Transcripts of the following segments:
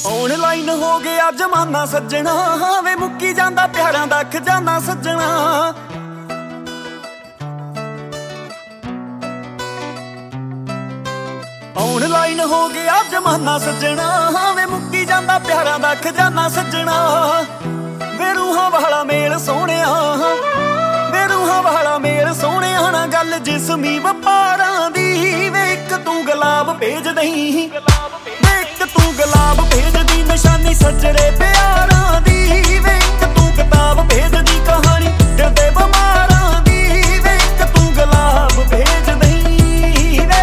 Online ਹੋ ਗਿਆ ਜ਼ਮਾਨਾ ਸੱਜਣਾ, ਵੇ ਮੁੱਕੀ ਜਾਂਦਾ ਪਿਆਰਾਂ ਦਾ ਖਜ਼ਾਨਾ ਸੱਜਣਾ। ਆਨਲਾਈਨ ਹੋ ਗਿਆ ਜ਼ਮਾਨਾ ਸੱਜਣਾ, ਵੇ ਮੁੱਕੀ ਜਾਂਦਾ ਪਿਆਰਾਂ ਦਾ ਖਜ਼ਾਨਾ ਸੱਜਣਾ। ਵੇ ਰੂਹਾਂ ਵਾਲਾ ਮੇਲ ਸੋਹਣਿਆ, ਵੇ ਰੂਹਾਂ ਵਾਲਾ ਮੇਲ ਸੋਹਣਿਆ ਨਾ ਗੱਲ ਜਿਸਮੀ ਵਪਾਰਾਂ ਦੀ। ਵੇ ਇੱਕ ਤੂੰ ਗੁਲਾਬ ਭੇਜ ਦਈਂ, ਵੇ ਇੱਕ ਤੂੰ ਗੁਲਾਬ ਭੇਜਦੀ ਨਿਸ਼ਾਨੀ ਸੱਜਰੇ ਪਿਆਰਾਂ ਦੀ। ਵੇ ਇੱਕ ਤੂੰ ਕਿਤਾਬ ਭੇਜਦੀ ਕਹਾਣੀ ਦਿਲ ਦੇ ਬਿਮਾਰਾਂ ਦੀ। ਵੇ ਇੱਕ ਤੂੰ ਗੁਲਾਬ ਭੇਜ ਦਈਂ ਵੇ।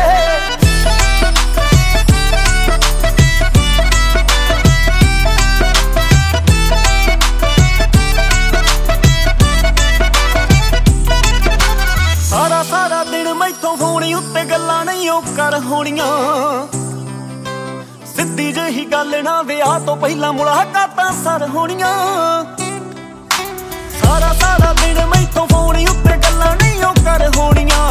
ਸਾਰਾ ਸਾਰਾ ਦਿਨ ਮੈਥੋਂ ਫੋਨ ਉੱਤੇ ਗੱਲਾਂ ਨਹੀਂ ਉਹ ਕਰ ਹੋਣੀਆਂ। ਸਿੱਧੀ ਜਿਹੀ ਗੱਲ ਨਾ ਵਿਆਹ ਤੋਂ ਪਹਿਲਾਂ ਮੁਲਾਕਾਤਾਂ ਸਰ ਹੋਣੀਆਂ। ਸਾਰਾ ਸਾਰਾ ਦਿਨ ਮੈਥੋਂ ਫੋਨ ਉੱਤੇ ਗੱਲਾਂ ਨਹੀਂ ਉਹ ਕਰ ਹੋਣੀਆਂ।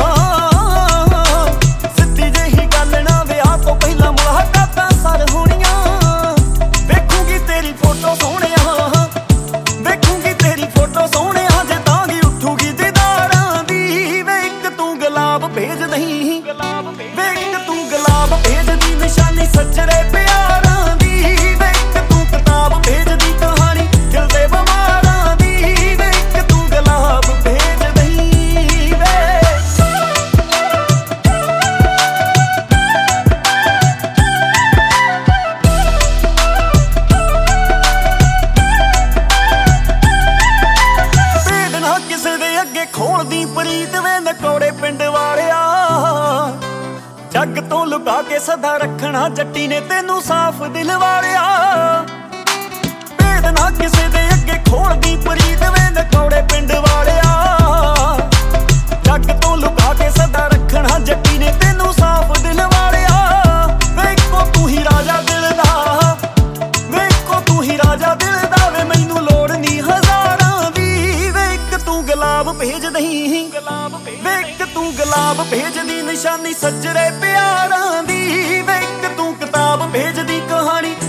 ਸਿੱਧੀ ਜਿਹੀ ਗੱਲ ਨਾ ਵਿਆਹ ਤੋਂ ਪਹਿਲਾਂ ਮੁਲਾਕਾਤਾਂ ਸਰ ਹੋਣੀਆਂ। ਵੇਖੂਗੀ ਤੇਰੀ ਫੋਟੋ ਸੋਹਣਿਆ, ਵੇਖੂਗੀ ਤੇਰੀ ਫੋਟੋ ਸੋਹਣਿਆ ਜੇ ਤਾਂ ਵੀ ਉੱਠੂਗੀ ਦੀਦਾਰਾਂ ਦੀ। ਵੇ ਇੱਕ ਤੂੰ ਗੁਲਾਬ ਭੇਜ ਦਈਂ, ਵੇ ਇੱਕ ਤੂੰ ਗੁਲਾਬ ਭੇਜਦੀ ਨਿਸ਼ਾਨੀ ਸੱਜਰੇ ਪਿਆਰਾਂ ਦੀ। ਵੇ ਇੱਕ ਤੂੰ ਕਿਤਾਬ ਭੇਜਦੀ ਕਹਾਣੀ ਦਿਲ ਦੇ ਬਿਮਾਰਾਂ ਦੀ। ਵੇ ਇੱਕ ਤੂੰ ਗੁਲਾਬ ਭੇਜ ਦਈਂ ਵੇ। ਭੇਦ ਨਾ ਕਿਸੇ ਦੇ ਅੱਗੇ ਖੋਲਦੀ ਪ੍ਰੀਤ ਵੇ ਨਕੌੜੇ ਪਿੰਡ ਵਾਲਿਆ। ਜੱਗ ਤੋਂ ਲੁਕਾ ਕੇ ਸਦਾ ਰੱਖਣਾ ਜੱਟੀ ਨੇ ਤੈਨੂੰ ਸਾਫ਼ ਦਿਲ ਵਾਲਿਆ। ਭੇਦ ਨਾ ਕਿਸੇ ਦੇ ਅੱਗੇ ਖੋਲਦੀ ਪ੍ਰੀਤ ਵੇ ਨਕੌੜੇ ਪਿੰਡ ਵਾਲਿਆ। ਜੱਗ ਤੋਂ ਲੁਕਾ ਕੇ ਸਦਾ ਰੱਖਣਾ ਜੱਟੀ ਨੇ ਤੈਨੂੰ ਸਾਫ਼ ਦਿਲ ਵਾਲਿਆ। ਵੇ ਇੱਕੋ ਤੂੰ ਹੀ ਰਾਜਾ ਦਿਲ ਦਾ, ਵੇ ਇੱਕੋ ਤੂੰ ਹੀ ਰਾਜਾ ਦਿਲ ਦਾ। ਵੇ ਮੈਨੂੰ ਲੋੜ ਨਹੀਂ ਹਜ਼ਾਰਾਂ ਦੀ। ਵੇ ਇੱਕ ਤੂੰ ਗੁਲਾਬ ਭੇਜ ਦਈਂ, ਵੇ ਇੱਕ ਤੂੰ ਗੁਲਾਬ ਭੇਜਦੀ ਨਿਸ਼ਾਨੀ ਸੱਜਰੇ ਪਿਆਰਾਂ ਦੀ। ਵੇ ਇੱਕ ਤੂੰ ਕਿਤਾਬ ਭੇਜਦੀ ਕਹਾਣੀ